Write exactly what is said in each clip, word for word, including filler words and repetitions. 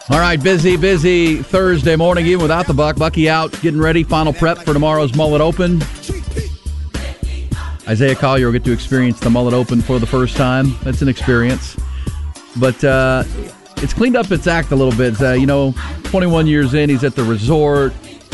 All right, busy, busy Thursday morning, even without the Buck. Bucky out, getting ready, final prep for tomorrow's Mullet Open. Isaiah Collier will get to experience the Mullet Open for the first time. That's an experience. But uh, it's cleaned up its act a little bit. Uh, you know, twenty-one years in, he's at the resort,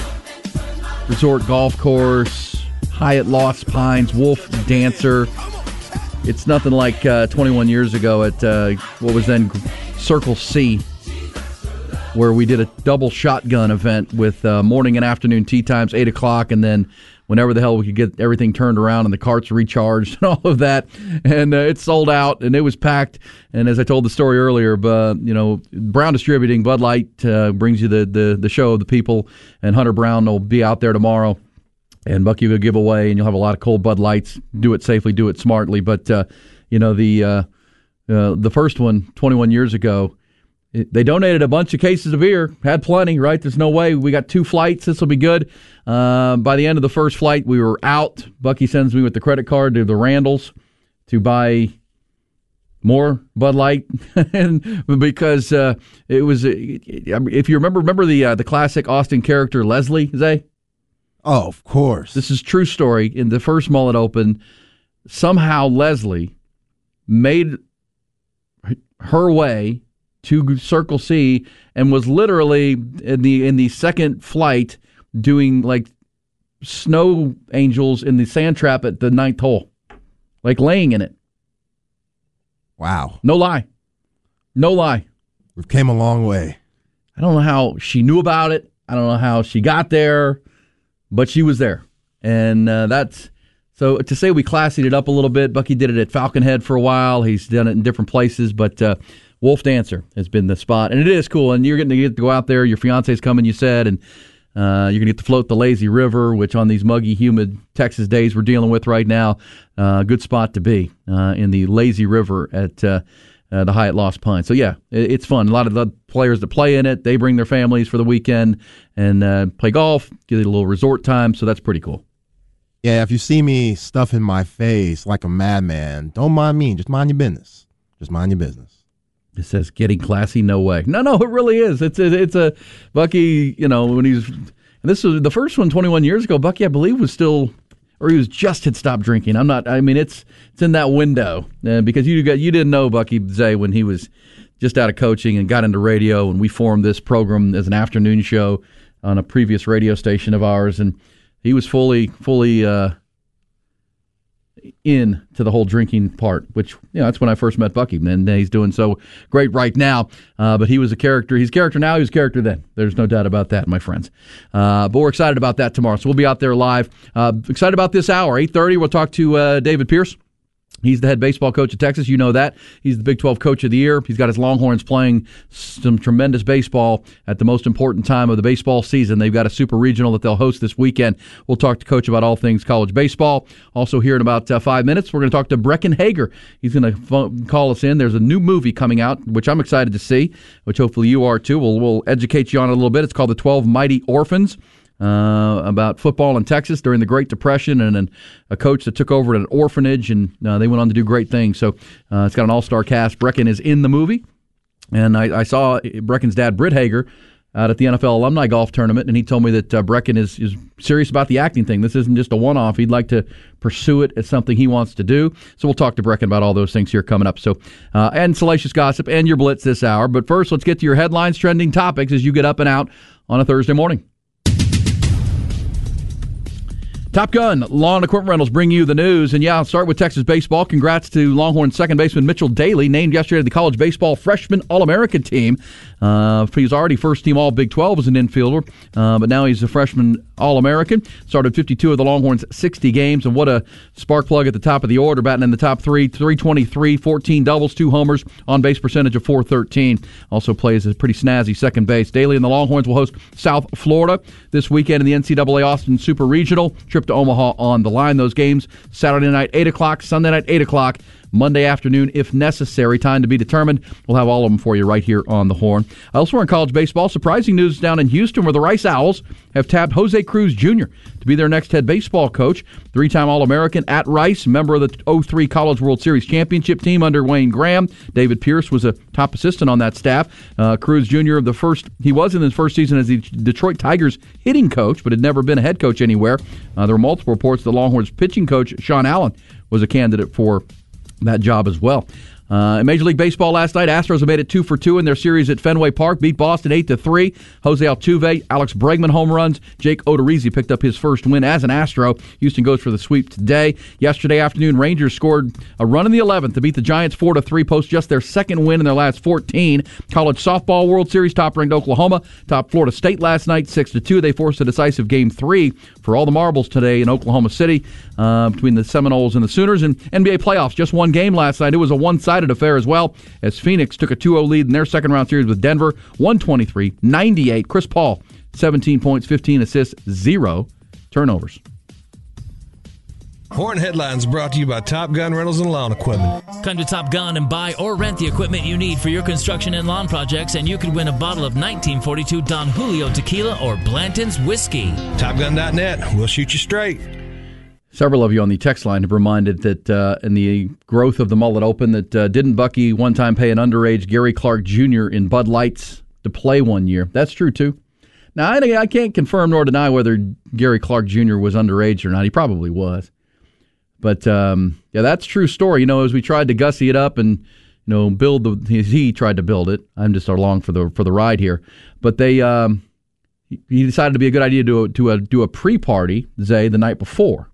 resort golf course, Hyatt Lost Pines, Wolf Dancer. It's nothing like uh, twenty-one years ago at uh, what was then Circle C, where we did a double shotgun event with uh, morning and afternoon tee times, eight o'clock, and then whenever the hell we could get everything turned around and the carts recharged and all of that. And uh, it sold out, and it was packed. And as I told the story earlier, but, you know, Brown Distributing, Bud Light, uh, brings you the, the, the show of the people, and Hunter Brown will be out there tomorrow. And Bucky will give away, and you'll have a lot of cold Bud Lights. Do it safely, do it smartly. But, uh, you know, the uh, uh, the first one, twenty-one years ago, they donated a bunch of cases of beer. Had plenty, right? There's no way. We got two flights. This will be good. Uh, by the end of the first flight, we were out. Bucky sends me with the credit card to the Randalls to buy more Bud Light, and because uh, it was, if you remember, remember the uh, the classic Austin character Leslie, Zay? Oh, of course. This is true story. In the first Mullet Open, somehow Leslie made her way to Circle C and was literally in the in the second flight doing like snow angels in the sand trap at the ninth hole, like laying in it. Wow. No lie. No lie. We've came a long way. I don't know how she knew about it. I don't know how she got there, but she was there. And uh, that's, so to say we classied it up a little bit, Bucky did it at Falcon Head for a while. He's done it in different places, but uh, Wolf Dancer has been the spot. And it is cool, and you're getting to get to go out there. Your fiance's coming, you said, and uh, you're going to get to float the lazy river, which on these muggy, humid Texas days we're dealing with right now, a uh, good spot to be uh, in the lazy river at uh, uh, the Hyatt Lost Pines. So, yeah, it, it's fun. A lot of the players that play in it, they bring their families for the weekend and uh, play golf, get a little resort time, so that's pretty cool. Yeah, if you see me stuffing my face like a madman, don't mind me. Just mind your business. Just mind your business. It says getting classy, no way. No, no, it really is. It's a, it's a Bucky, you know, when he's, and this was the first one twenty-one years ago, Bucky, I believe, was still, or he was just had stopped drinking. I'm not, I mean, it's it's in that window, uh, because you got, you didn't know Bucky Zay when he was just out of coaching and got into radio, and we formed this program as an afternoon show on a previous radio station of ours, and he was fully, fully, uh, in to the whole drinking part, which, you know, that's when I first met Bucky, and he's doing so great right now. Uh, but he was a character. He's a character now. He was a character then. There's no doubt about that, my friends. Uh, but we're excited about that tomorrow. So we'll be out there live. Uh, excited about this hour. eight thirty, we'll talk to uh, David Pierce. He's the head baseball coach of Texas. You know that. He's the Big twelve Coach of the Year. He's got his Longhorns playing some tremendous baseball at the most important time of the baseball season. They've got a super regional that they'll host this weekend. We'll talk to Coach about all things college baseball. Also here in about uh, five minutes, we're going to talk to Brecken Hager. He's going to phone, call us in. There's a new movie coming out, which I'm excited to see, which hopefully you are too. We'll, we'll educate you on it a little bit. It's called The twelve Mighty Orphans. Uh, about football in Texas during the Great Depression, and, and a coach that took over at an orphanage, and uh, they went on to do great things. So uh, it's got an all-star cast. Brecken is in the movie, and I, I saw Brecken's dad, Britt Hager, out at the N F L Alumni Golf Tournament, and he told me that uh, Brecken is, is serious about the acting thing. This isn't just a one-off. He'd like to pursue it as something he wants to do. So we'll talk to Brecken about all those things here coming up. So uh, and Salacious Gossip and your Blitz this hour. But first, let's get to your headlines, trending topics as you get up and out on a Thursday morning. Top Gun Lawn and Equipment Rentals bring you the news. And yeah, I'll start with Texas baseball. Congrats to Longhorns second baseman Mitchell Daly, named yesterday to the college baseball freshman All-American team. Uh, he's already first-team All-Big twelve as an infielder, uh, but now he's a freshman All-American. Started fifty-two of the Longhorns' sixty games, and what a spark plug at the top of the order, batting in the top three, three twenty-three, fourteen doubles, two homers, on-base percentage of four thirteen. Also plays a pretty snazzy second base. Daly and the Longhorns will host South Florida this weekend in the N C double A Austin Super Regional. Trip to Omaha on the line. Those games Saturday night, eight o'clock, Sunday night, eight o'clock. Monday afternoon if necessary. Time to be determined. We'll have all of them for you right here on the Horn. Elsewhere in college baseball, surprising news down in Houston where the Rice Owls have tapped Jose Cruz Junior to be their next head baseball coach. Three-time All-American at Rice, member of the oh three College World Series championship team under Wayne Graham. David Pierce was a top assistant on that staff. Uh, Cruz Junior, the first, he was in his first season as the Detroit Tigers hitting coach, but had never been a head coach anywhere. Uh, there were multiple reports the Longhorns pitching coach, Sean Allen, was a candidate for that job as well. Uh, in Major League Baseball last night, Astros made it two for two in their series at Fenway Park, beat Boston eight to three. Jose Altuve, Alex Bregman home runs. Jake Odorizzi picked up his first win as an Astro. Houston goes for the sweep today. Yesterday afternoon, Rangers scored a run in the eleventh to beat the Giants four to three, post just their second win in their last fourteen. College Softball World Series, top-ranked Oklahoma topped Florida State last night six to two. They forced a decisive game three for all the marbles today in Oklahoma City uh, between the Seminoles and the Sooners. And N B A playoffs, just one game last night. It was a one-sided affair as well, as Phoenix took a two oh lead in their second-round series with Denver, one twenty-three ninety-eight. Chris Paul, seventeen points, fifteen assists, zero turnovers. Horn Headlines brought to you by Top Gun Rentals and Lawn Equipment. Come to Top Gun and buy or rent the equipment you need for your construction and lawn projects, and you could win a bottle of nineteen forty-two Don Julio tequila or Blanton's whiskey. Top Gun dot net. We'll shoot you straight. Several of you on the text line have reminded that uh, in the growth of the Mullet Open that uh, didn't Bucky one time pay an underage Gary Clark Junior in Bud Lights to play one year? That's true, too. Now, I, I can't confirm nor deny whether Gary Clark Junior was underage or not. He probably was. But, um, yeah, that's a true story. You know, as we tried to gussy it up and, you know, build the, he, he tried to build it. I'm just along for the for the ride here. But they, um, he decided to be a good idea to do a, to a, do a pre-party, Zay, the night before.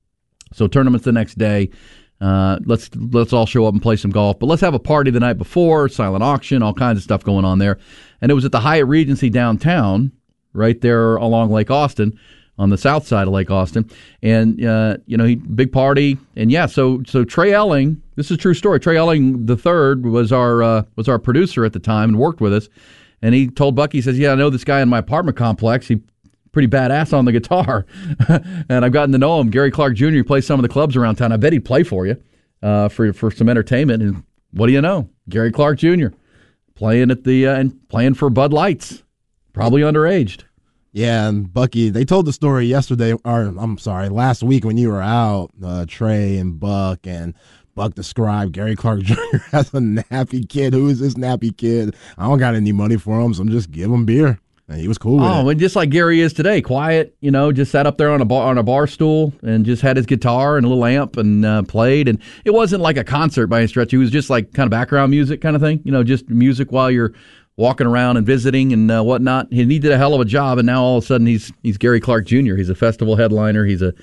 So tournament's the next day. Uh, let's let's all show up and play some golf. But let's have a party the night before, silent auction, all kinds of stuff going on there. And it was at the Hyatt Regency downtown, right there along Lake Austin, on the south side of Lake Austin. And, uh, you know, he big party. And, yeah, so so Trey Elling, this is a true story. Trey Elling the third was our, uh, was our producer at the time and worked with us. And he told Bucky, he says, yeah, I know this guy in my apartment complex. He pretty badass on the guitar, and I've gotten to know him. Gary Clark Junior He plays some of the clubs around town. I bet he'd play for you uh, for for some entertainment. And what do you know? Gary Clark Junior playing at the uh, and playing for Bud Lights, probably underaged. Yeah, and Bucky, they told the story yesterday, or I'm sorry, last week when you were out, uh, Trey and Buck, and Buck described Gary Clark Junior as a nappy kid. Who is this nappy kid? I don't got any money for him, so I'm just give him beer. And he was cool with oh, it. and just like Gary is today, quiet, you know, just sat up there on a bar on a bar stool and just had his guitar and a little amp and uh, played. And it wasn't like a concert by any stretch. It was just like kind of background music kind of thing, you know, just music while you're walking around and visiting and uh, whatnot. He did a hell of a job, and now all of a sudden he's he's Gary Clark Junior He's a festival headliner. He's a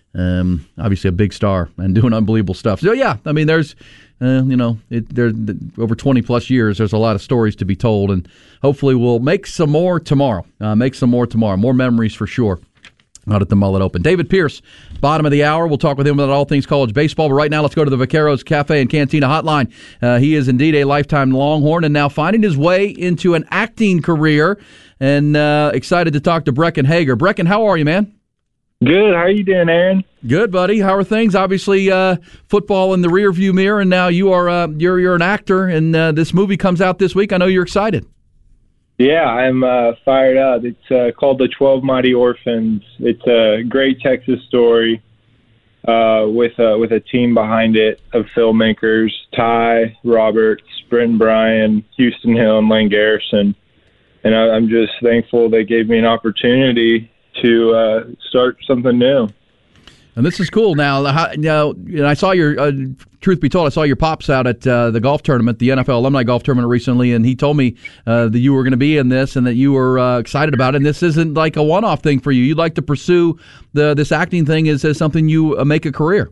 um, obviously a big star and doing unbelievable stuff. So yeah, I mean, there's. Uh, you know, it, there over twenty plus years, there's a lot of stories to be told, and hopefully we'll make some more tomorrow. Uh, make some more tomorrow. More memories for sure out at the Mullet Open. David Pierce, bottom of the hour. We'll talk with him about all things college baseball. But right now, let's go to the Vaqueros Cafe and Cantina hotline. Uh, he is indeed a lifetime Longhorn and now finding his way into an acting career. And uh, excited to talk to Brecken Hager. Brecken, how are you, man? Good. How are you doing, Aaron? Good, buddy. How are things? Obviously, uh, football in the rearview mirror, and now you are uh, you're you're an actor, and uh, this movie comes out this week. I know you're excited. Yeah, I'm uh, fired up. It's uh, called The twelve Mighty Orphans. It's a great Texas story uh, with uh, with a team behind it of filmmakers: Ty Roberts, Brent Bryan, Houston Hill, and Lane Garrison. And I, I'm just thankful they gave me an opportunity to uh, start something new. And this is cool. Now, how, now I saw your, uh, truth be told, I saw your pops out at uh, the golf tournament, the N F L alumni golf tournament recently, and he told me uh, that you were going to be in this and that you were uh, excited about it. And this isn't like a one-off thing for you. You'd like to pursue the this acting thing as, as something you uh, make a career.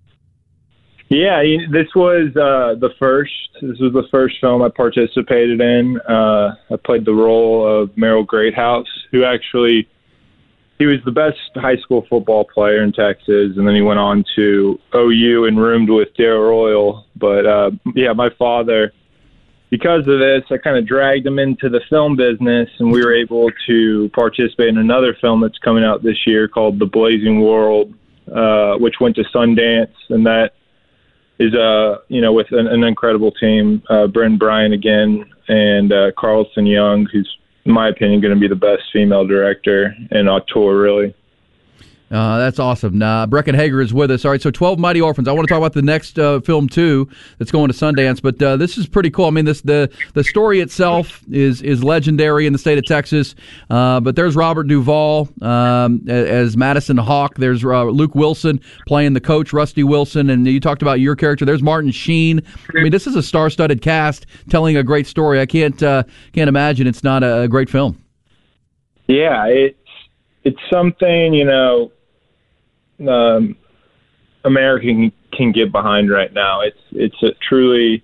Yeah, this was uh, the first. This was the first film I participated in. Uh, I played the role of Merrill Greathouse, who actually. He was the best high school football player in Texas, and then he went on to O U and roomed with Darrell Royal. But, uh, yeah, my father, because of this, I kind of dragged him into the film business, and we were able to participate in another film that's coming out this year called The Blazing World, uh, which went to Sundance, and that is uh you know with an, an incredible team, uh, Bryn Bryant again, and uh, Carlton Young, who's in my opinion going to be the best female director in auteur, really. Uh, that's awesome. Uh, Brecken Hager is with us. All right, so twelve Mighty Orphans. I want to talk about the next uh, film, too, that's going to Sundance, but uh, this is pretty cool. I mean, this the the story itself is is legendary in the state of Texas, uh, but there's Robert Duvall um, as Madison Hawk. There's uh, Luke Wilson playing the coach, Rusty Wilson, and you talked about your character. There's Martin Sheen. I mean, this is a star-studded cast telling a great story. I can't uh, can't imagine it's not a, a great film. Yeah, it's, it's something, you know, Um, America can, can get behind right now. It's it's a truly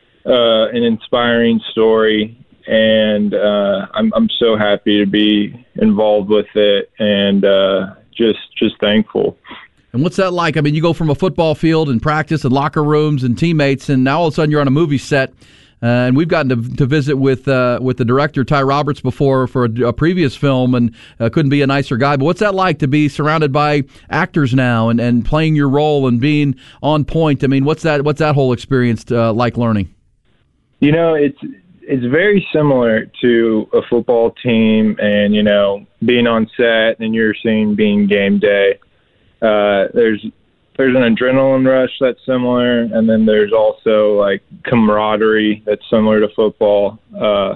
uh, an inspiring story, and uh, I'm I'm so happy to be involved with it, and uh, just just thankful. And what's that like? I mean, you go from a football field and practice and locker rooms and teammates, and now all of a sudden you're on a movie set. Uh, and we've gotten to, to visit with uh, with the director, Ty Roberts, before for a, a previous film, and uh, couldn't be a nicer guy. But what's that like to be surrounded by actors now and, and playing your role and being on point? I mean, what's that what's that whole experience uh, like learning? You know, it's it's very similar to a football team, and you know, being on set and you're seeing being game day. Uh, there's There's an adrenaline rush that's similar, and then there's also like camaraderie that's similar to football. Uh,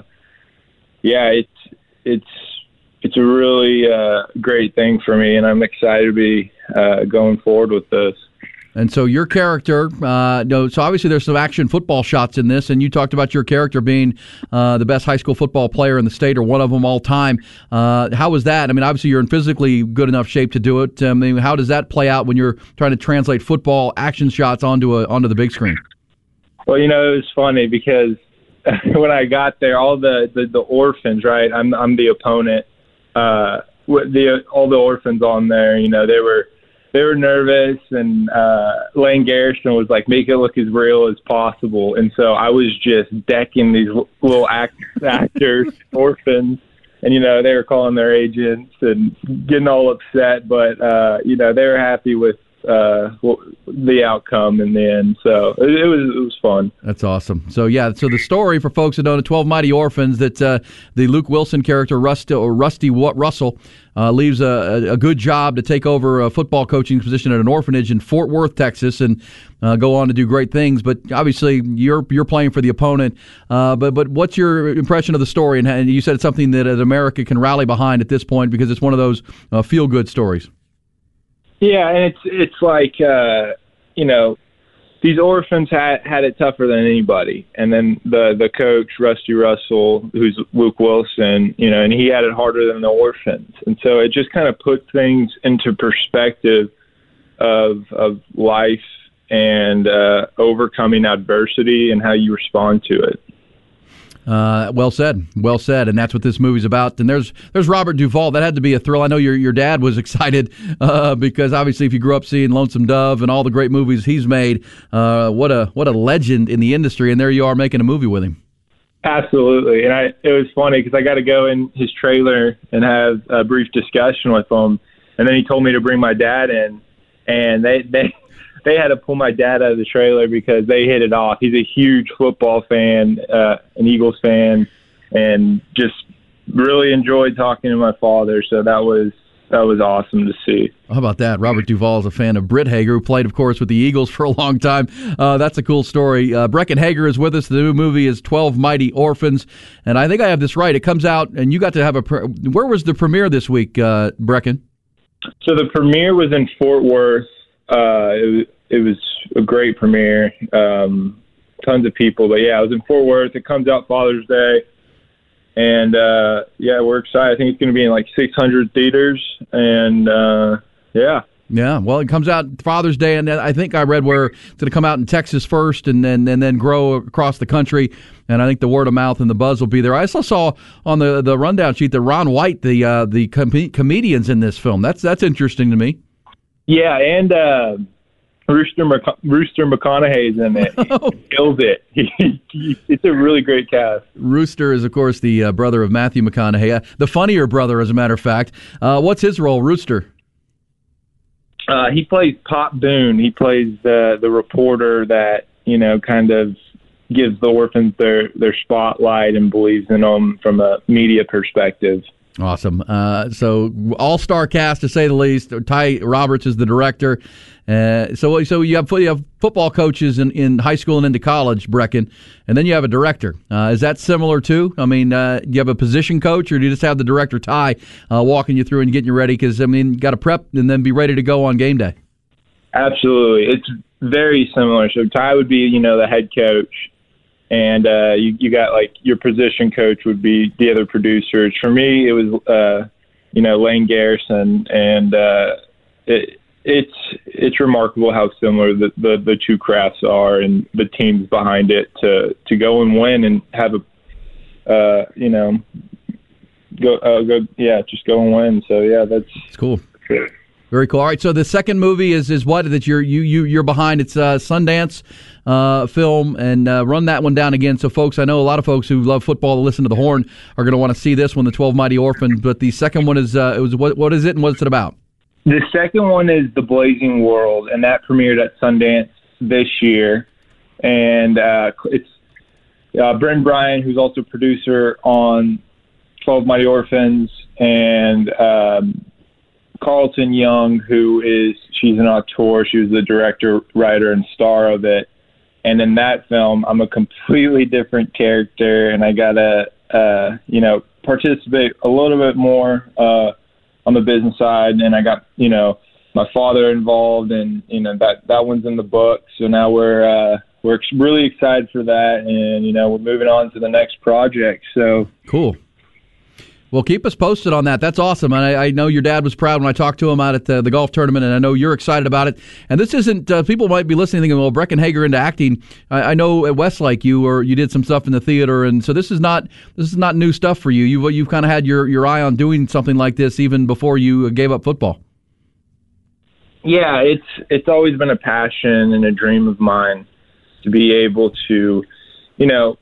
yeah, it's it's it's a really uh, great thing for me, and I'm excited to be uh, going forward with this. And so your character, uh, no, so obviously there's some action football shots in this, and you talked about your character being uh, the best high school football player in the state, or one of them all time. Uh, how was that? I mean, obviously you're in physically good enough shape to do it. I mean, how does that play out when you're trying to translate football action shots onto a onto the big screen? Well, you know, it was funny because when I got there, all the, the, the orphans, right? I'm I'm the opponent. Uh, the all the orphans on there, you know, they were. They were nervous, and uh, Lane Garrison was like, make it look as real as possible. And so I was just decking these little act- actors, orphans, and, you know, they were calling their agents and getting all upset. But, uh, you know, they were happy with uh, the outcome in the end. So it, it was it was fun. That's awesome. So, yeah, so the story for folks that don't know, twelve Mighty Orphans, that uh, the Luke Wilson character, Rusty, or Rusty Russell, Uh, leaves a, a good job to take over a football coaching position at an orphanage in Fort Worth, Texas, and uh, go on to do great things. But obviously, you're you're playing for the opponent. Uh, but but what's your impression of the story? And, and you said it's something that uh, America can rally behind at this point because it's one of those uh, feel good stories. Yeah, and it's it's like uh, you know. These orphans had had it tougher than anybody, and then the the coach Rusty Russell, who's Luke Wilson, you know, and he had it harder than the orphans, and so it just kind of put things into perspective of of life and uh, overcoming adversity and how you respond to it. Uh, well said, well said, and that's what this movie's about. And there's there's Robert Duvall. That had to be a thrill. I know your your dad was excited uh, because obviously, if you grew up seeing Lonesome Dove and all the great movies he's made, uh, what a what a legend in the industry. And there you are making a movie with him. Absolutely, and I it was funny because I got to go in his trailer and have a brief discussion with him, and then he told me to bring my dad in, and they they. They had to pull my dad out of the trailer because they hit it off. He's a huge football fan, uh, an Eagles fan, and just really enjoyed talking to my father. So that was that was awesome to see. How about that? Robert Duvall is a fan of Britt Hager, who played, of course, with the Eagles for a long time. Uh, that's a cool story. Uh, Brecken Hager is with us. The new movie is twelve Mighty Orphans, and I think I have this right. It comes out, and you got to have a pre- – where was the premiere this week, uh, Brecken? So the premiere was in Fort Worth. Uh, it was, it was a great premiere. Um, tons of people, but yeah, it was in Fort Worth. It comes out Father's Day, and uh, yeah, we're excited. I think it's going to be in like six hundred theaters, and uh, yeah. Yeah, well, it comes out Father's Day, and I think I read where it's going to come out in Texas first, and then and then grow across the country. And I think the word of mouth and the buzz will be there. I also saw on the the rundown sheet that Ron White, the uh, the com- comedians in this film. That's that's interesting to me. Yeah, and uh, Rooster Mc- Rooster McConaughey's in it. He kills it. It's a really great cast. Rooster is, of course, the uh, brother of Matthew McConaughey, uh, the funnier brother, as a matter of fact. Uh, what's his role, Rooster? Uh, he plays Pop Boone. He plays the the reporter that, you know, kind of gives the orphans their, their spotlight and believes in them from a media perspective. Awesome. Uh, so all-star cast, to say the least. Ty Roberts is the director. Uh, so so you have, you have football coaches in, in high school and into college, Brecken, and then you have a director. Uh, is that similar too? I mean, uh, do you have a position coach, or do you just have the director, Ty, uh, walking you through and getting you ready? Because, I mean, you got to prep and then be ready to go on game day. Absolutely. It's very similar. So Ty would be, you know, the head coach. And uh, you, you got, like, your position coach would be the other producers. For me, it was, uh, you know, Lane Garrison. And uh, it, it's it's remarkable how similar the, the, the two crafts are and the teams behind it to, to go and win and have a, uh, you know, go, uh, go, yeah, just go and win. So, yeah, that's it's cool. Good. Very cool. All right, so the second movie is is what that you're you you you're behind. It's a Sundance uh, film, and uh, run that one down again. So, folks, I know a lot of folks who love football to listen to the Horn are going to want to see this one, The twelve Mighty Orphans. But the second one is uh, it was what what is it and what's it about? The second one is The Blazing World, and that premiered at Sundance this year. And uh, it's uh, Bren Bryan, who's also producer on twelve Mighty Orphans, and um, Carlton Young, who is, she's an auteur. She was the director, writer, and star of it. And in that film, I'm a completely different character, and I got to, uh, you know, participate a little bit more uh, on the business side. And I got, you know, my father involved, and, you know, that, that one's in the book. So now we're, uh, we're really excited for that. And, you know, we're moving on to the next project. So cool. Well, keep us posted on that. That's awesome. And I, I know your dad was proud when I talked to him out at the, the golf tournament, and I know you're excited about it. And this isn't, uh, people might be listening thinking, well, Brecken Hager into acting. I, I know at Westlake you or you did some stuff in the theater, and so this is not this is not new stuff for you. You've, you've kind of had your, your eye on doing something like this even before you gave up football. Yeah, it's it's always been a passion and a dream of mine to be able to, you know,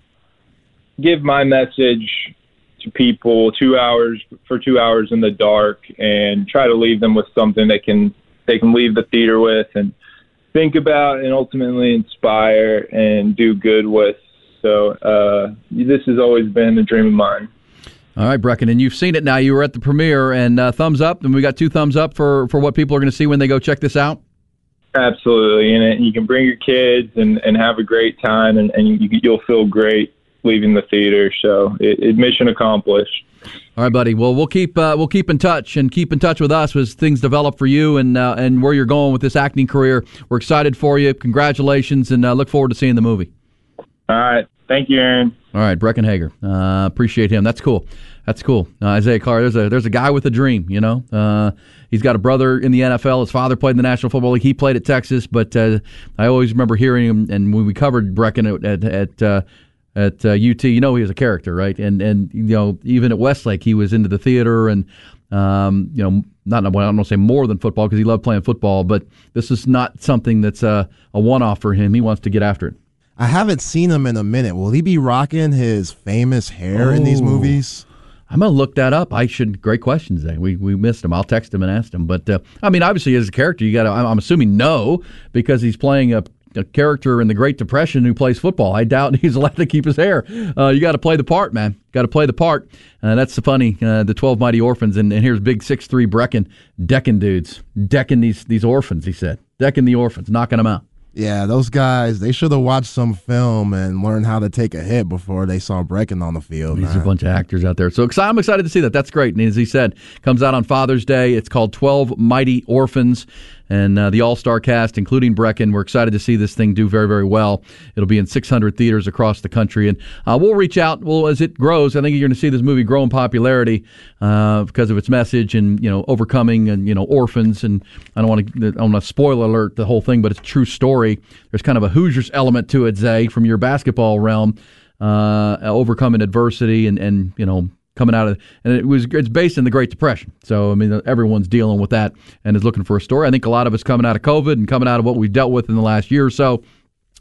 give my message to people two hours for two hours in the dark and try to leave them with something they can they can leave the theater with and think about and ultimately inspire and do good with. So uh, this has always been a dream of mine. All right, Brecken, and you've seen it now. You were at the premiere, and uh, thumbs up, and we got two thumbs up for, for what people are going to see when they go check this out. Absolutely, and, it, and you can bring your kids and, and have a great time, and, and you, you'll feel great leaving the theater. So it, it mission accomplished. All right, buddy. Well, we'll keep uh, we'll keep in touch and keep in touch with us as things develop for you and uh, and where you're going with this acting career. We're excited for you. Congratulations, and uh, look forward to seeing the movie. All right. Thank you, Aaron. All right, Brecken Hager. Uh, appreciate him. That's cool. That's cool. Uh, Isaiah Clark, there's a there's a guy with a dream, you know. Uh, he's got a brother in the N F L. His father played in the National Football League. He played at Texas, but uh, I always remember hearing him, and when we covered Brecken at at, at uh, At uh, U T, you know he was a character, right? And and you know even at Westlake, he was into the theater, and um, you know not I don't want to say more than football because he loved playing football, but this is not something that's a, a one-off for him. He wants to get after it. I haven't seen him in a minute. Will he be rocking his famous hair oh. in these movies? I'm gonna look that up. I should. Great questions. There, we we missed him. I'll text him and ask him. But uh, I mean, obviously, as a character, you got to. I'm, I'm assuming no, because he's playing a. a character in the Great Depression who plays football. I doubt he's allowed to keep his hair. Uh, you got to play the part, man. Got to play the part. Uh, that's the funny. Uh, the twelve Mighty Orphans, and, and here's big six three Brecken decking dudes, decking these these orphans. He said, decking the orphans, knocking them out. Yeah, those guys, they should have watched some film and learned how to take a hit before they saw Brecken on the field. These man. are a bunch of actors out there. So I'm excited to see that. That's great. And as he said, comes out on Father's Day. It's called twelve Mighty Orphans. And uh, the all-star cast, including Brecken, we're excited to see this thing do very, very well. It'll be in six hundred theaters across the country. And uh, we'll reach out well, as it grows. I think you're going to see this movie grow in popularity uh, because of its message and, you know, overcoming and, you know, orphans. And I don't want to I don't want to spoiler alert the whole thing, but it's a true story. There's kind of a Hoosiers element to it, Zay, from your basketball realm, uh, overcoming adversity and, and, you know, coming out of, and it was it's based in the Great Depression. So I mean, everyone's dealing with that and is looking for a story. I think a lot of us coming out of COVID and coming out of what we've dealt with in the last year or so.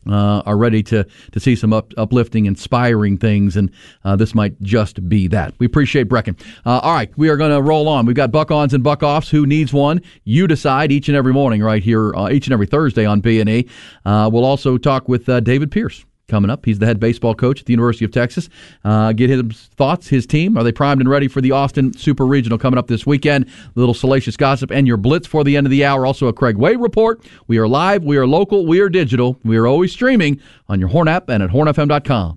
Uh, are ready to to see some up, uplifting, inspiring things, and uh, this might just be that. We appreciate Brecken. Uh, all right, we are going to roll on. We've got Buck-Ons and Buck-Offs. Who needs one? You decide each and every morning right here, uh, each and every Thursday on B and E. Uh, we'll also talk with uh, David Pierce. Coming up, he's the head baseball coach at the University of Texas. Uh, get his thoughts, his team. Are they primed and ready for the Austin Super Regional coming up this weekend? A little salacious gossip and your blitz for the end of the hour. Also a Craig Way report. We are live, we are local, we are digital. We are always streaming on your Horn app and at horn f m dot com.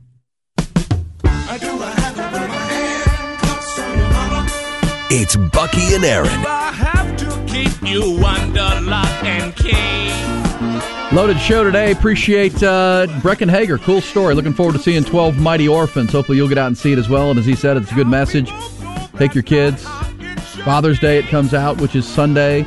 It's Bucky and Aaron. I have to keep you under lock and key. Loaded show today. Appreciate uh, Brecken Hager. Cool story. Looking forward to seeing twelve Mighty Orphans. Hopefully you'll get out and see it as well. And as he said, it's a good message. Take your kids. Father's Day it comes out, which is Sunday.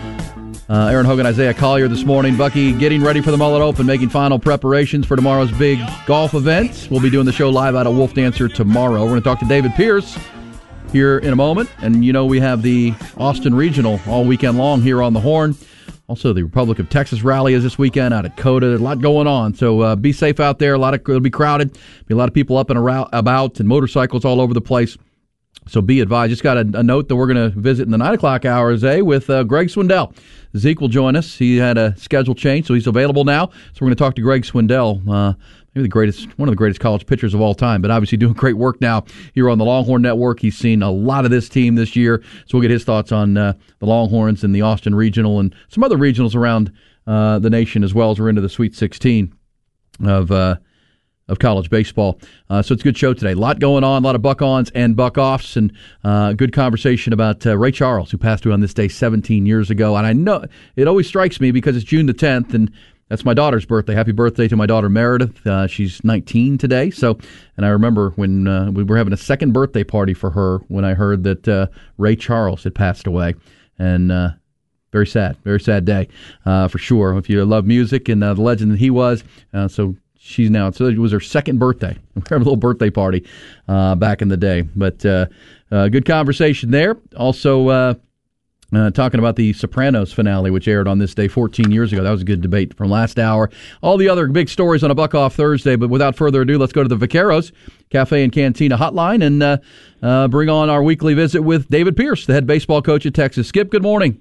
Uh, Aaron Hogan, Isaiah Collier this morning. Bucky getting ready for the Mullet Open, making final preparations for tomorrow's big golf event. We'll be doing the show live out of Wolf Dancer tomorrow. We're going to talk to David Pierce here in a moment. And you know we have the Austin Regional all weekend long here on the Horn. Also, the Republic of Texas rally is this weekend out at COTA. There's a lot going on, so uh, be safe out there. A lot of it'll be crowded. Be a lot of people up and around, about, and motorcycles all over the place. So be advised. Just got a, a note that we're going to visit in the nine o'clock hours, eh, with uh, Greg Swindell. Zeke will join us. He had a schedule change, so he's available now. So we're going to talk to Greg Swindell. Uh, Maybe the greatest, one of the greatest college pitchers of all time, but obviously doing great work now here on the Longhorn Network. He's seen a lot of this team this year, so we'll get his thoughts on uh, the Longhorns and the Austin Regional and some other regionals around uh, the nation as well as we're into the Sweet sixteen of uh, of college baseball. Uh, so it's a good show today. A lot going on, a lot of Buck-Ons and Buck-Offs, and uh, good conversation about uh, Ray Charles, who passed away on this day seventeen years ago. And I know it always strikes me because it's June the tenth, and that's my daughter's birthday. Happy birthday to my daughter Meredith. Uh, she's nineteen today. So, and I remember when uh, we were having a second birthday party for her when I heard that uh, Ray Charles had passed away, and uh, very sad, very sad day uh, for sure. If you love music and uh, the legend that he was, uh, so she's now. So it was her second birthday. We were having a little birthday party uh, back in the day. But uh, uh, good conversation there. Also. Uh, Uh, talking about the Sopranos finale, which aired on this day fourteen years ago. That was a good debate from last hour. All the other big stories on a Buck Off Thursday, but without further ado, let's go to the Vaqueros Cafe and Cantina hotline and uh, uh, bring on our weekly visit with David Pierce, the head baseball coach at Texas. Skip, good morning.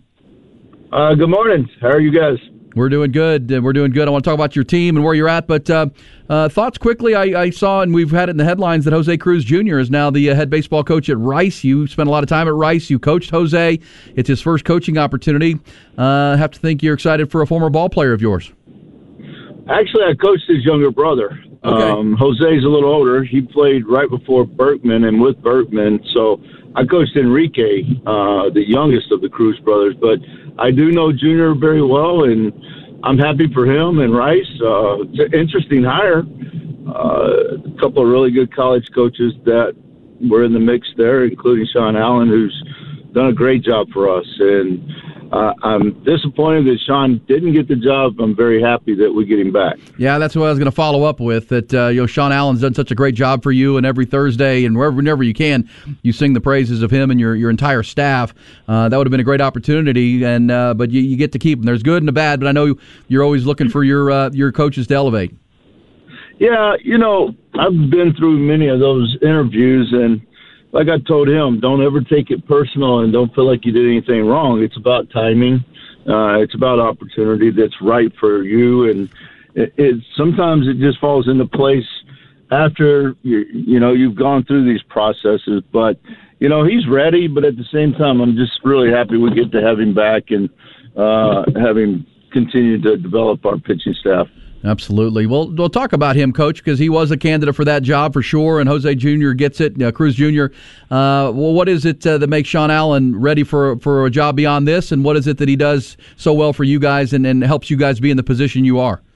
Uh, good morning. How are you guys? We're doing good. We're doing good. I want to talk about your team and where you're at, but uh, uh, thoughts quickly. I, I saw, and we've had it in the headlines, that Jose Cruz Junior is now the uh, head baseball coach at Rice. You spent a lot of time at Rice. You coached Jose. It's his first coaching opportunity. Uh, I have to think you're excited for a former ball player of yours. Actually, I coached his younger brother. Okay. Um, Jose's a little older. He played right before Berkman and with Berkman, so I coached Enrique, uh, the youngest of the Cruz brothers, but I do know Junior very well, and I'm happy for him and Rice. Uh, it's an interesting hire. Uh, a couple of really good college coaches that were in the mix there, including Sean Allen, who's done a great job for us. And uh, I'm disappointed that Sean didn't get the job. I'm very happy that we get him back. Yeah, that's what I was going to follow up with. That uh, you know, Sean Allen's done such a great job for you, and every Thursday and wherever, whenever you can, you sing the praises of him and your your entire staff. Uh, that would have been a great opportunity, and uh, but you, you get to keep them. There's good and the bad, but I know you're always looking for your uh, your coaches to elevate. Yeah, you know, I've been through many of those interviews, and like I told him, don't ever take it personal and don't feel like you did anything wrong. It's about timing. Uh, it's about opportunity that's right for you. And it, it sometimes it just falls into place after, you, you know, you've gone through these processes. But, you know, he's ready. But at the same time, I'm just really happy we get to have him back and uh, have him continue to develop our pitching staff. Absolutely. Well, we'll talk about him, Coach, because he was a candidate for that job for sure, and Jose Junior gets it, uh, Cruz Junior Uh, well, what is it uh, that makes Sean Allen ready for for a job beyond this, and what is it that he does so well for you guys and, and helps you guys be in the position you are?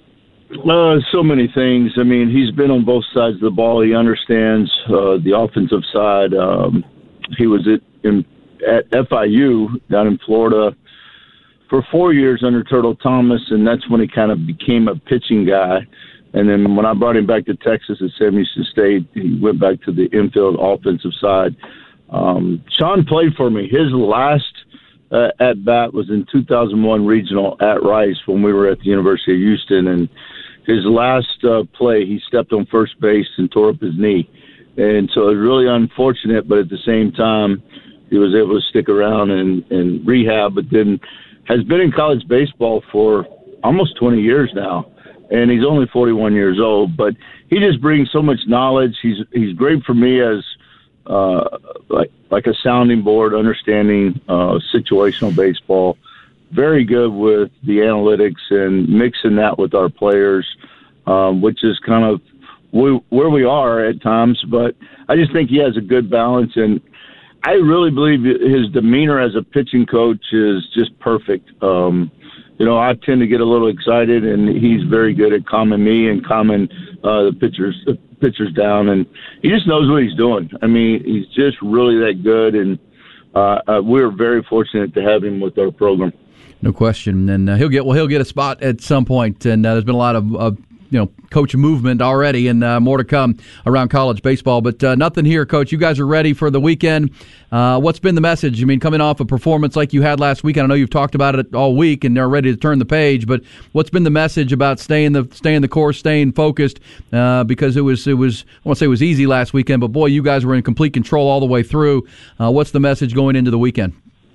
Uh, so many things. I mean, he's been on both sides of the ball. He understands uh, the offensive side. Um, he was at, in, at F I U down in Florida for four years under Turtle Thomas, and that's when he kind of became a pitching guy. And then when I brought him back to Texas at Sam Houston State, he went back to the infield offensive side. Um, Sean played for me. His last uh, at-bat was in two thousand one regional at Rice when we were at the University of Houston, and his last uh, play, he stepped on first base and tore up his knee. And so it was really unfortunate, but at the same time, he was able to stick around and, and rehab, but then has been in college baseball for almost twenty years now. And he's only forty-one years old, but he just brings so much knowledge. He's he's great for me as uh, like like a sounding board, understanding uh, situational baseball. Very good with the analytics and mixing that with our players, um, which is kind of we, where we are at times. But I just think he has a good balance, and I really believe his demeanor as a pitching coach is just perfect. Um, you know, I tend to get a little excited, and he's very good at calming me and calming uh, the pitchers the pitchers down, and he just knows what he's doing. I mean, he's just really that good, and uh, uh, we're very fortunate to have him with our program. No question, and uh, he'll get well. He'll get a spot at some point, and uh, there's been a lot of, of you know coach movement already, and uh, more to come around college baseball. But uh, nothing here, Coach. You guys are ready for the weekend. Uh, what's been the message? I mean, coming off a performance like you had last weekend, I know you've talked about it all week, and they're ready to turn the page. But what's been the message about staying the staying the course, staying focused? Uh, because it was it was I won't say it was easy last weekend, but boy, you guys were in complete control all the way through. Uh, what's the message going into the weekend?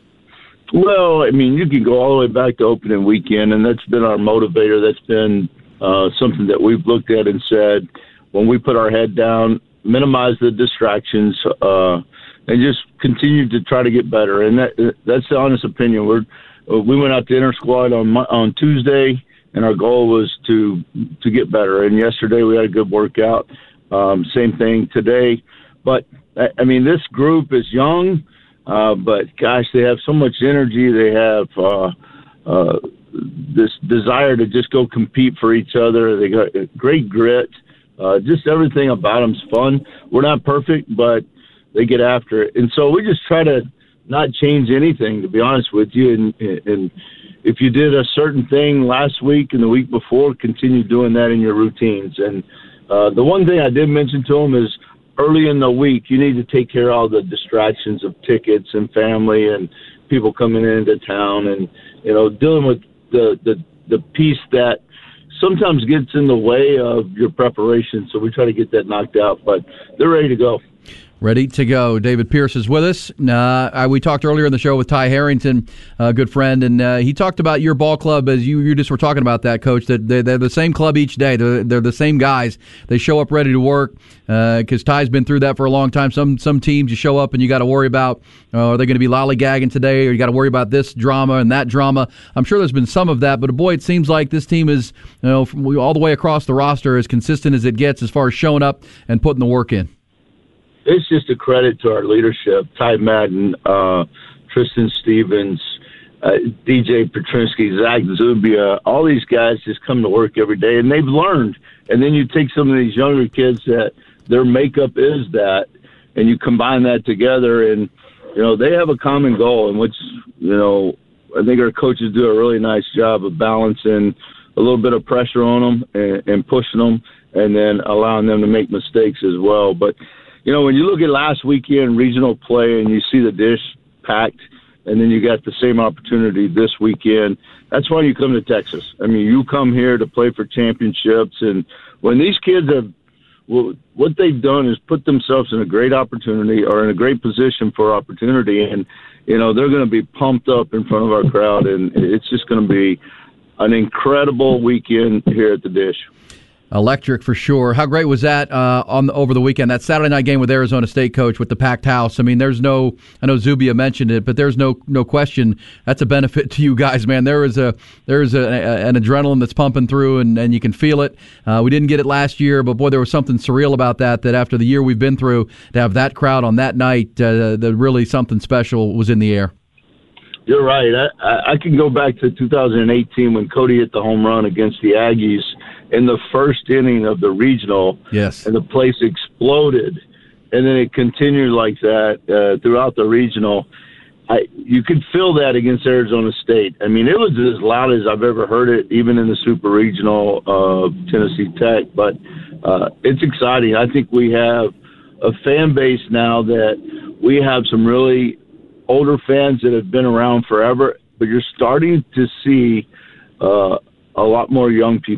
Well, I mean, you can go all the way back to opening weekend, and that's been our motivator. That's been uh, something that we've looked at and said, when we put our head down, minimize the distractions, uh, and just continue to try to get better. And that, that's the honest opinion. We're, we went out to inter squad on on Tuesday, and our goal was to to get better. And yesterday we had a good workout. Um, same thing today. But, I mean, this group is young. Uh, but gosh, they have so much energy. They have uh, uh, this desire to just go compete for each other. They got great grit. Uh, just everything about them's fun. We're not perfect, but they get after it. And so we just try to not change anything, to be honest with you. And, and if you did a certain thing last week and the week before, continue doing that in your routines. And uh, the one thing I did mention to them is, early in the week, you need to take care of all the distractions of tickets and family and people coming into town, and you know, dealing with the the, the piece that sometimes gets in the way of your preparation. So we try to get that knocked out, but they're ready to go. Ready to go. David Pierce is with us. Uh, we talked earlier in the show with Ty Harrington, a good friend, and uh, he talked about your ball club as you, you just were talking about that, Coach, that they're, they're the same club each day. They're, they're the same guys. They show up ready to work because uh, Ty's been through that for a long time. Some some teams you show up and you got to worry about, uh, are they going to be lollygagging today, or you got to worry about this drama and that drama. I'm sure there's been some of that, but boy, it seems like this team is, you know, from all the way across the roster, as consistent as it gets as far as showing up and putting the work in. It's just a credit to our leadership. Ty Madden, uh, Tristan Stevens, uh, D J Petrinsky, Zach Zubia, all these guys just come to work every day, and they've learned. And then you take some of these younger kids that their makeup is that, and you combine that together, and, you know, they have a common goal, in which, you know, I think our coaches do a really nice job of balancing a little bit of pressure on them and, and pushing them, and then allowing them to make mistakes as well. But, you know, when you look at last weekend regional play and you see the dish packed, and then you got the same opportunity this weekend, that's why you come to Texas. I mean, you come here to play for championships, and when these kids have, well, what they've done is put themselves in a great opportunity, or in a great position for opportunity, and, you know, they're going to be pumped up in front of our crowd, and it's just going to be an incredible weekend here at the Dish. Electric for sure. How great was that uh, on the, over the weekend? That Saturday night game with Arizona State, Coach, with the packed house. I mean, there's no. I know Zubia mentioned it, but there's no no question that's a benefit to you guys, man. There is a there is a, a, an adrenaline that's pumping through, and, and you can feel it. Uh, we didn't get it last year, but boy, there was something surreal about that. That after the year we've been through, to have that crowd on that night, uh, that really something special was in the air. You're right. I, I can go back to two thousand eighteen when Cody hit the home run against the Aggies in the first inning of the regional. Yes. And the place exploded. And then it continued like that uh, throughout the regional. I, you could feel that against Arizona State. I mean, it was as loud as I've ever heard it, even in the Super Regional of uh, Tennessee Tech. But uh, it's exciting. I think we have a fan base now that we have some really older fans that have been around forever, but you're starting to see uh, a lot more young people.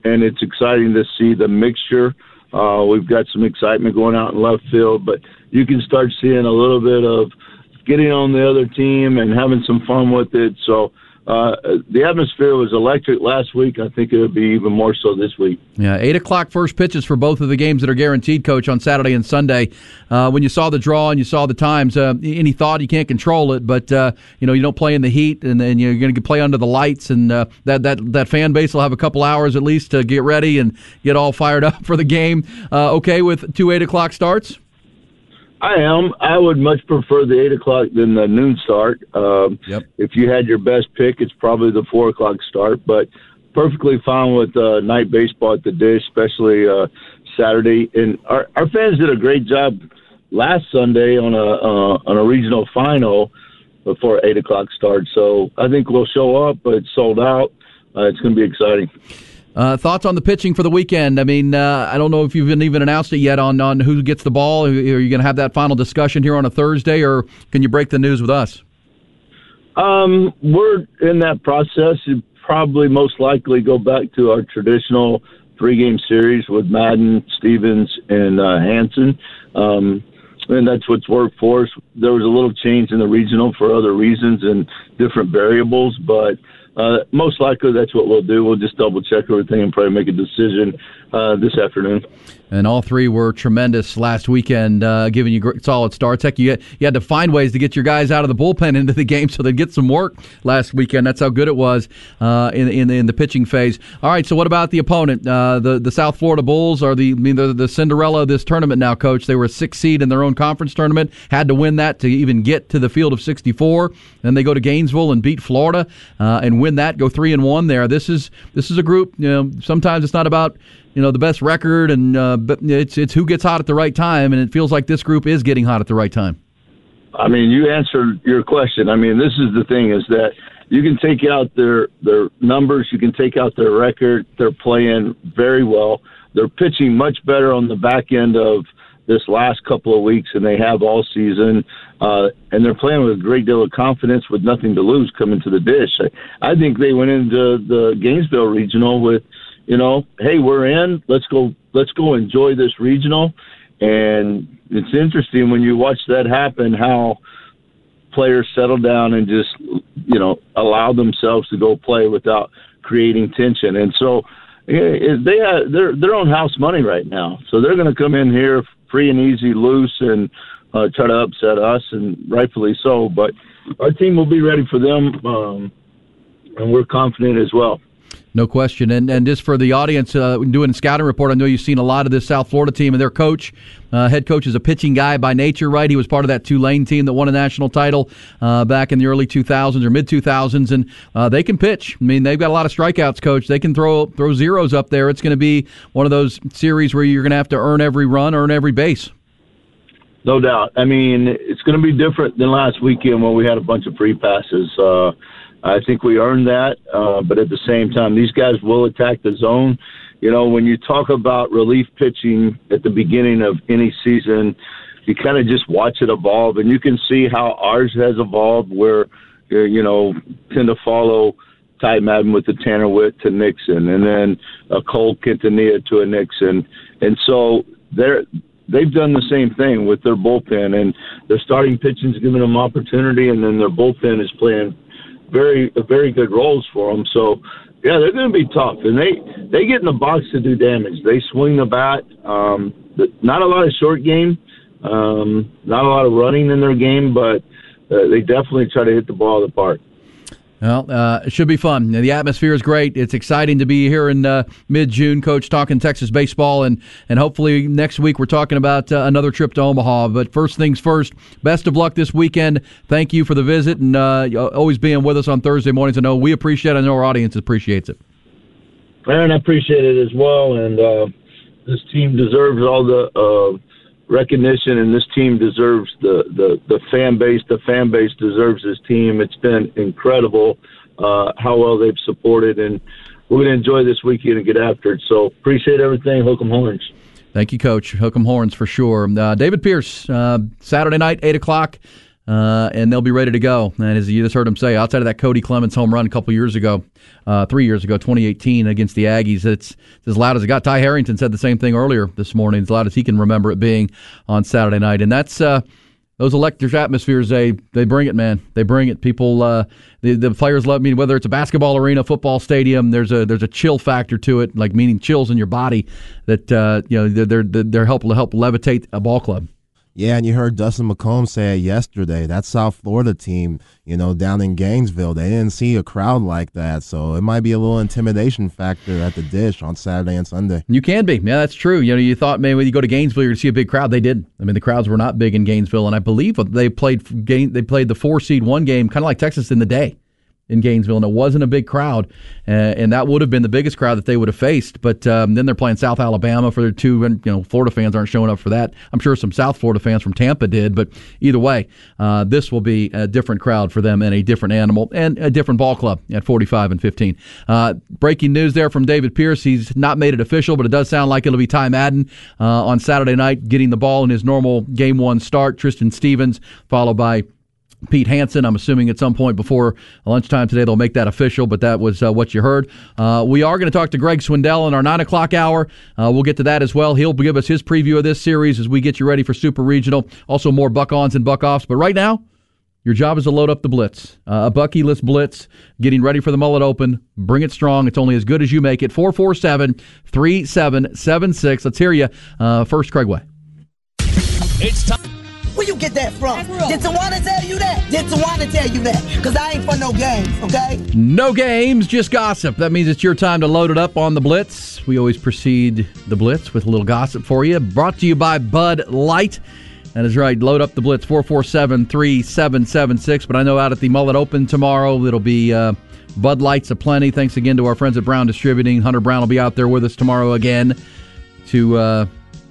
and it's exciting to see the mixture. Uh, we've got some excitement going out in left field, but you can start seeing a little bit of getting on the other team and having some fun with it. So uh, the atmosphere was electric last week. I think it'll be even more so this week. Yeah, eight o'clock first pitches for both of the games that are guaranteed, Coach, on Saturday and Sunday. Uh, when you saw the draw and you saw the times, uh, any thought you can't control it, but uh, you know you don't play in the heat, and, and you're going to play under the lights, and uh, that, that, that fan base will have a couple hours at least to get ready and get all fired up for the game. Uh, okay with two eight o'clock starts? I am. I would much prefer the eight o'clock than the noon start. Um, yep. If you had your best pick, it's probably the four o'clock start, but perfectly fine with uh, night baseball at the Dish, especially uh, Saturday. And our, our fans did a great job last Sunday on a uh, on a regional final before eight o'clock start. So I think we'll show up, but it's sold out. Uh, it's going to be exciting. Uh, thoughts on the pitching for the weekend? I mean, uh, I don't know if you've even announced it yet on, on who gets the ball. Are you going to have that final discussion here on a Thursday, or can you break the news with us? Um, we're in that process. You probably most likely go back to our traditional three-game series with Madden, Stevens, and uh, Hansen. Um, and that's what's worked for us. There was a little change in the regional for other reasons and different variables, but Uh, most likely that's what we'll do. We'll just double-check everything and probably make a decision uh, this afternoon. And all three were tremendous last weekend, uh, giving you great, solid starts. Heck, you, you had to find ways to get your guys out of the bullpen into the game so they'd get some work last weekend. That's how good it was uh, in, in, in the pitching phase. All right, so what about the opponent? Uh, the, the South Florida Bulls are the, I mean, the, the Cinderella of this tournament now, Coach. They were a sixth seed in their own conference tournament, had to win that to even get to the field of sixty-four. Then they go to Gainesville and beat Florida uh, and win that, go three and one there. This is this is a group. You know, sometimes it's not about you know the best record, and uh, but it's it's who gets hot at the right time, and it feels like this group is getting hot at the right time. I mean, you answered your question. I mean, this is the thing: is that you can take out their their numbers, you can take out their record. They're playing very well. They're pitching much better on the back end of this last couple of weeks than they have all season, uh, and they're playing with a great deal of confidence with nothing to lose coming to the Dish. I, I think they went into the Gainesville Regional with, you know, hey, we're in. Let's go. Let's go enjoy this regional. And it's interesting when you watch that happen, how players settle down and just, you know, allow themselves to go play without creating tension. And so yeah, they have, they're they're on house money right now, so they're going to come in here free and easy, loose, and uh, try to upset us, and rightfully so. But our team will be ready for them, um, and we're confident as well. No question. And and just for the audience, uh, doing a scouting report, I know you've seen a lot of this South Florida team, and their coach, uh, head coach, is a pitching guy by nature, right? He was part of that Tulane team that won a national title uh, back in the early two thousands or mid two thousands, and uh, they can pitch. I mean, they've got a lot of strikeouts, Coach. They can throw throw zeros up there. It's going to be one of those series where you're going to have to earn every run, earn every base. No doubt. I mean, it's going to be different than last weekend when we had a bunch of free passes. Uh, I think we earned that, uh, but at the same time, these guys will attack the zone. You know, when you talk about relief pitching at the beginning of any season, you kind of just watch it evolve, and you can see how ours has evolved where, you know, tend to follow Ty Madden with the Tanner Witt to Nixon, and then a Cole Quintanilla to a Nixon. And so they're they've done the same thing with their bullpen, and their starting pitching is giving them opportunity, and then their bullpen is playing very very good roles for them. So, yeah, they're going to be tough, and they, they get in the box to do damage. They swing the bat. Um, not a lot of short game, um, not a lot of running in their game, but uh, they definitely try to hit the ball out of the park. Well, uh, it should be fun. The atmosphere is great. It's exciting to be here in uh, mid-June, Coach, talking Texas baseball, and, and hopefully next week we're talking about uh, another trip to Omaha. But first things first, best of luck this weekend. Thank you for the visit and uh, always being with us on Thursday mornings. I know we appreciate it. I know our audience appreciates it. Aaron, I appreciate it as well, and uh, this team deserves all the uh, recognition, and this team deserves the, the, the fan base. The fan base deserves this team. It's been incredible uh, how well they've supported, and we're going to enjoy this weekend and get after it. So appreciate everything. Hook 'em horns. Thank you, Coach. Hook 'em horns for sure. Uh, David Pierce, uh, Saturday night, eight o'clock. Uh, and they'll be ready to go. And as you just heard him say, outside of that Cody Clemens home run a couple years ago, uh, three years ago, twenty eighteen against the Aggies, it's, it's as loud as it got. Ty Harrington said the same thing earlier this morning, as loud as he can remember it being on Saturday night. And that's uh, those electric atmospheres, they they bring it, man. They bring it. People, uh, the, the players love, I mean, whether it's a basketball arena, football stadium, there's a there's a chill factor to it, like meaning chills in your body that uh, you know they're, they're, they're helpful to help levitate a ball club. Yeah, and you heard Dustin McComb say it yesterday. That South Florida team, you know, down in Gainesville, they didn't see a crowd like that. So it might be a little intimidation factor at the Dish on Saturday and Sunday. You can be. Yeah, that's true. You know, you thought maybe when you go to Gainesville, you're going to see a big crowd. They didn't. I mean, the crowds were not big in Gainesville, and I believe they played they played the four seed one game, kind of like Texas in the day in Gainesville, and it wasn't a big crowd, uh, and that would have been the biggest crowd that they would have faced. But um, then they're playing South Alabama for their two, and you know, Florida fans aren't showing up for that. I'm sure some South Florida fans from Tampa did, but either way, uh, this will be a different crowd for them and a different animal and a different ball club at forty-five and fifteen. Uh, breaking news there from David Pierce. He's not made it official, but it does sound like it'll be Ty Madden uh, on Saturday night, getting the ball in his normal game one start. Tristan Stevens, followed by Pete Hansen. I'm assuming at some point before lunchtime today they'll make that official, but that was uh, what you heard. Uh, we are going to talk to Greg Swindell in our nine o'clock hour. Uh, we'll get to that as well. He'll give us his preview of this series as we get you ready for Super Regional. Also more Buck-ons and Buck-offs. But right now, your job is to load up the Blitz. Uh, a Bucky-less Blitz, getting ready for the Mullet Open. Bring it strong. It's only as good as you make it. four four seven, three seven seven six. Let's hear you. Uh, first, Craig Way. It's time. Where you get that from? Did Tawana tell you that? Did Tawana tell you that? Because I ain't for no games, okay? No games, just gossip. That means it's your time to load it up on the Blitz. We always precede the Blitz with a little gossip for you. Brought to you by Bud Light. That is right. Load up the Blitz, four four seven, three seven seven six. But I know out at the Mullet Open tomorrow, it'll be uh, Bud Lights aplenty. Thanks again to our friends at Brown Distributing. Hunter Brown will be out there with us tomorrow again to... Uh,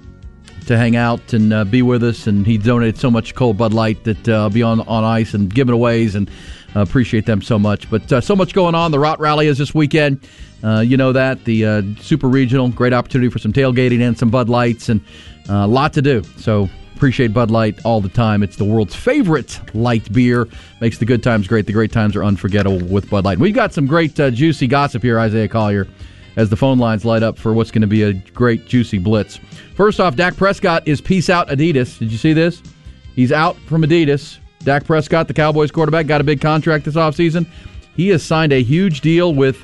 to hang out and uh, be with us, and he donated so much cold Bud Light that uh, I'll be on, on ice and giving aways, and uh, appreciate them so much. But uh, so much going on. The Rot Rally is this weekend. Uh, you know that. The uh, Super Regional, great opportunity for some tailgating and some Bud Lights, and a uh, lot to do. So appreciate Bud Light all the time. It's the world's favorite light beer. Makes the good times great. The great times are unforgettable with Bud Light. We've got some great uh, juicy gossip here, Isaiah Collier, as the phone lines light up for what's going to be a great, juicy Blitz. First off, Dak Prescott is peace out Adidas. Did you see this? He's out from Adidas. Dak Prescott, the Cowboys quarterback, got a big contract this offseason. He has signed a huge deal with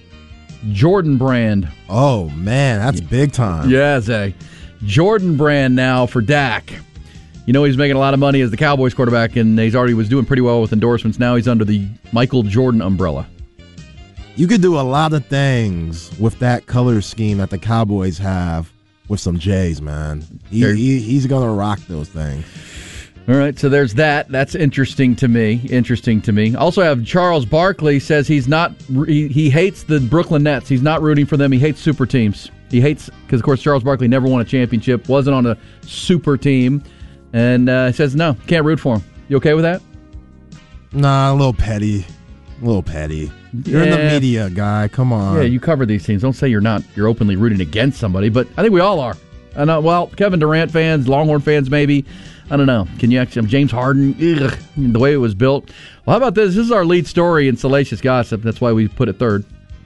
Jordan Brand. Oh, man, that's big time. Yeah, Zay. Jordan Brand now for Dak. You know he's making a lot of money as the Cowboys quarterback, and he's already was doing pretty well with endorsements. Now he's under the Michael Jordan umbrella. You could do a lot of things with that color scheme that the Cowboys have with some J's, man. He, he, he's going to rock those things. All right, so there's that. That's interesting to me. Interesting to me. Also have Charles Barkley says he's not. He, he hates the Brooklyn Nets. He's not rooting for them. He hates super teams. He hates, because, of course, Charles Barkley never won a championship, wasn't on a super team, and uh, says, no, can't root for him. You okay with that? Nah, a little petty. A little petty. You're yeah. in the media, guy. Come on. Yeah, you cover these teams. Don't say you're not. You're openly rooting against somebody, but I think we all are. I know. Well, Kevin Durant fans, Longhorn fans, maybe. I don't know. Can you actually? James Harden, ugh, the way it was built. Well, how about this? This is our lead story in Salacious Gossip. That's why we put it third.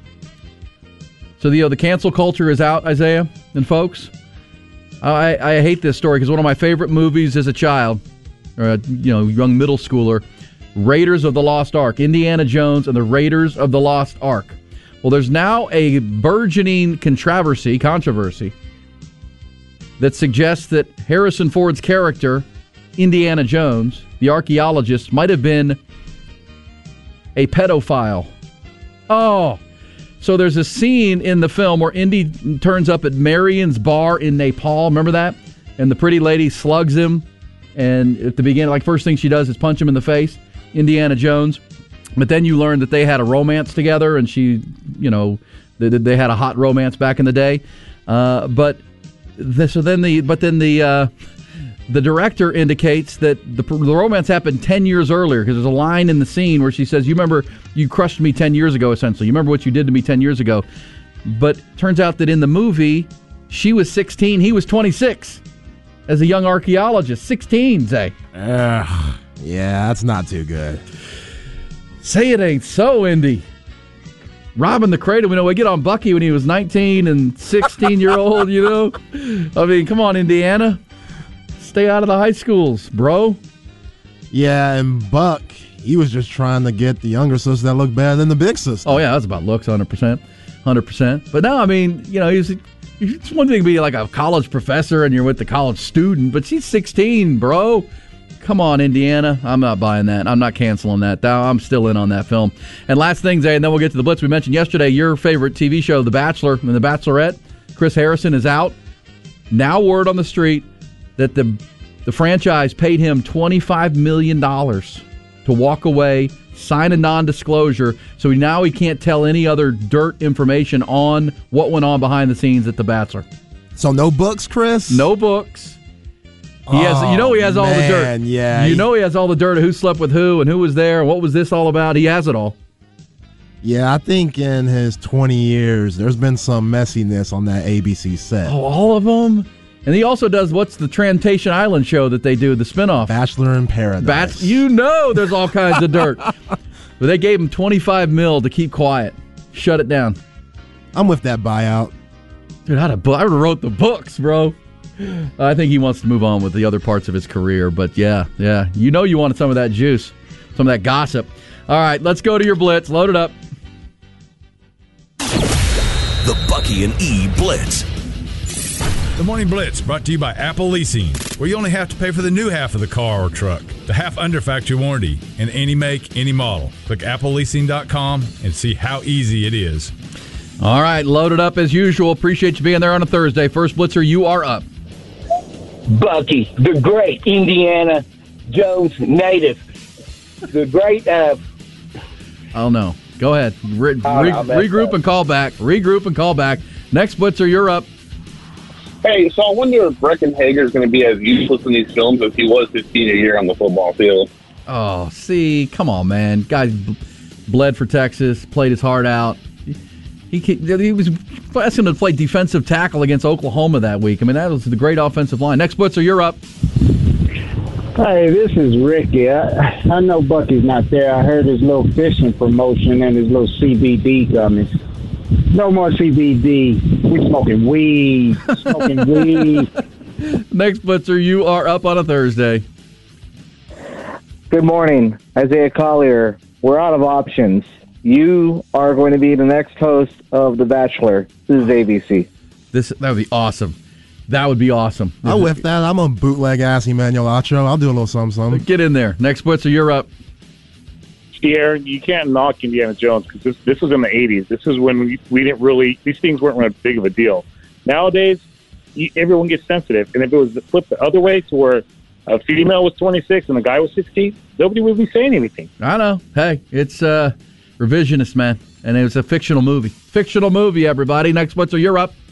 So, you know, the cancel culture is out, Isaiah and folks. I, I hate this story because one of my favorite movies as a child, or a, you know, young middle schooler, Raiders of the Lost Ark, Indiana Jones and the Raiders of the Lost Ark. Well, there's now a burgeoning controversy, controversy that suggests that Harrison Ford's character, Indiana Jones, the archaeologist, might have been a pedophile. Oh, so there's a scene in the film where Indy turns up at Marion's bar in Nepal. Remember that? And the pretty lady slugs him. And at the beginning, like, first thing she does is punch him in the face. Indiana Jones. But then you learn that they had a romance together, and she, you know, they, they had a hot romance back in the day. Uh, but the, so then the but then the uh, the director indicates that the, the romance happened ten years earlier, because there's a line in the scene where she says, "You remember you crushed me ten years ago, essentially. You remember what you did to me ten years ago." But turns out that in the movie, she was sixteen, he was twenty-six, as a young archaeologist. sixteen, Zay. Ugh. Yeah, that's not too good. Say it ain't so, Indy. Robbing the cradle. We know we get on Bucky when he was nineteen and sixteen-year-old, you know? I mean, come on, Indiana. Stay out of the high schools, bro. Yeah, and Buck, he was just trying to get the younger sister that looked better than the big sister. Oh, yeah, that's about looks, one hundred percent. one hundred percent. But no, I mean, you know, he's, it's one thing to be like a college professor and you're with the college student, but she's sixteen, bro. Come on, Indiana. I'm not buying that. I'm not canceling that. I'm still in on that film. And last thing, Zay, and then we'll get to the Blitz. We mentioned yesterday your favorite T V show, The Bachelor and The Bachelorette. Chris Harrison is out. Now word on the street that the the franchise paid him twenty-five million dollars to walk away, sign a non-disclosure, so now he can't tell any other dirt information on what went on behind the scenes at The Bachelor. So no books, Chris? No books. He has, you know, he has all man, the dirt. Yeah, you he, know, he has all the dirt of who slept with who and who was there and what was this all about. He has it all. Yeah, I think in his twenty years, there's been some messiness on that A B C set. Oh, all of them. And he also does what's the Temptation Island show that they do, the spinoff, Bachelor in Paradise. Bats, you know, there's all kinds of dirt. But they gave him twenty-five mil to keep quiet, shut it down. I'm with that buyout, dude. I'd have, I would have wrote the books, bro. I think he wants to move on with the other parts of his career, but yeah, yeah. You know you wanted some of that juice, some of that gossip. All right, let's go to your Blitz. Load it up. The Bucky and E Blitz. The Morning Blitz brought to you by Apple Leasing, where you only have to pay for the new half of the car or truck, the half under factory warranty, in any make, any model. Click apple leasing dot com and see how easy it is. All right, load it up as usual. Appreciate you being there on a Thursday. First Blitzer, you are up. Bucky, the great Indiana Jones native. The great... Uh, oh, no. Go ahead. Re- re- regroup up. and call back. Regroup and call back. Next Blitzer, you're up. Hey, so I wonder if Brecken Hager is going to be as useless in these films as he was his senior year on the football field. Oh, see, come on, man. Guy bled for Texas, played his heart out. He, he, he was asking him to play defensive tackle against Oklahoma that week. I mean, that was the great offensive line. Next Blitzer, you're up. Hey, this is Ricky. I, I know Bucky's not there. I heard his little fishing promotion and his little C B D coming. No more C B D. We smoking weed. Smoking weed. Next Blitzer, you are up on a Thursday. Good morning, Isaiah Collier. We're out of options. You are going to be the next host of The Bachelor. This is A B C. This that would be awesome. That would be awesome. I'll whip that. I'm a bootleg ass Emmanuel Acho. I'll do a little something, something. Get in there. Next Blitzer, you're up. Pierre, you can't knock Indiana Jones because this this was in the eighties. This is when we, we didn't really, these things weren't really big of a deal. Nowadays, you, everyone gets sensitive. And if it was flipped the other way to where a female was twenty-six and a guy was sixteen, nobody would be saying anything. I know. Hey, it's uh, revisionist, man. And it was a fictional movie. Fictional movie, everybody. Next Blitzer, you're up.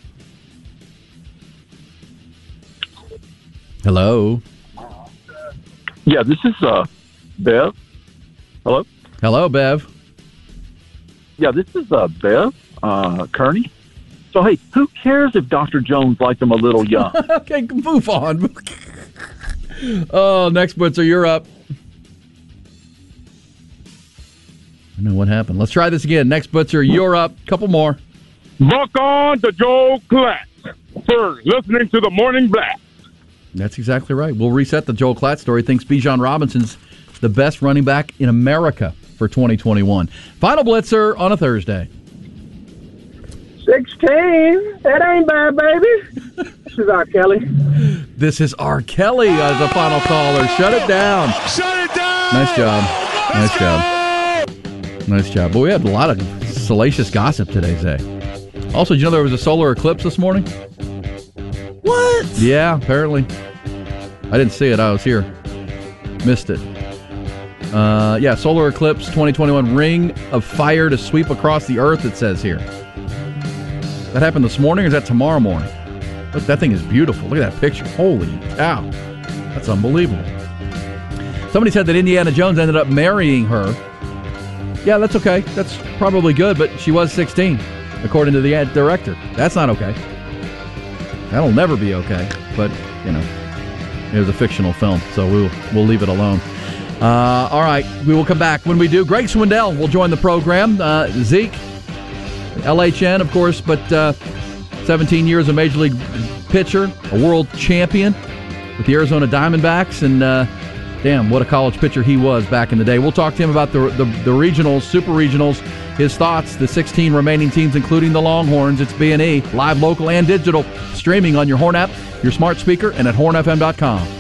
Hello. Yeah, this is uh, Bev. Hello? Hello, Bev. Yeah, this is uh, Bev uh, Kearney. So, hey, who cares if Doctor Jones liked him a little young? Okay, move on. Oh, next Blitzer, you're up. I know what happened. Let's try this again. Next Blitzer, you're up. Couple more. Buck on to Joel Klatt for listening to the Morning Blast. That's exactly right. We'll reset the Joel Klatt story. Thinks Bijan Robinson's the best running back in America for twenty twenty-one. Final Blitzer on a Thursday. sixteen. That ain't bad, baby. This is R. Kelly. This is R. Kelly as the final caller. Shut it down. Shut it down. Nice job. Nice job. Nice job. But we had a lot of salacious gossip today, Zay. Also, did you know there was a solar eclipse this morning? What? Yeah, apparently. I didn't see it. I was here. Missed it. Uh, yeah, solar eclipse twenty twenty-one, ring of fire to sweep across the earth, it says here. That happened this morning, or is that tomorrow morning? Look, that thing is beautiful. Look at that picture. Holy cow. That's unbelievable. Somebody said that Indiana Jones ended up marrying her. Yeah, that's okay. That's probably good, but she was sixteen, according to the director. That's not okay. That'll never be okay, but, you know, it was a fictional film, so we'll we'll leave it alone. Uh, all right, we will come back. When we do, Greg Swindell will join the program. Uh, Zeke, L H N, of course, but uh, seventeen years a Major League pitcher, a world champion with the Arizona Diamondbacks, and uh, damn, what a college pitcher he was back in the day. We'll talk to him about the, the, the regionals, super regionals, his thoughts, the sixteen remaining teams, including the Longhorns. It's B and E, live, local, and digital, streaming on your Horn app, your smart speaker, and at horn f m dot com.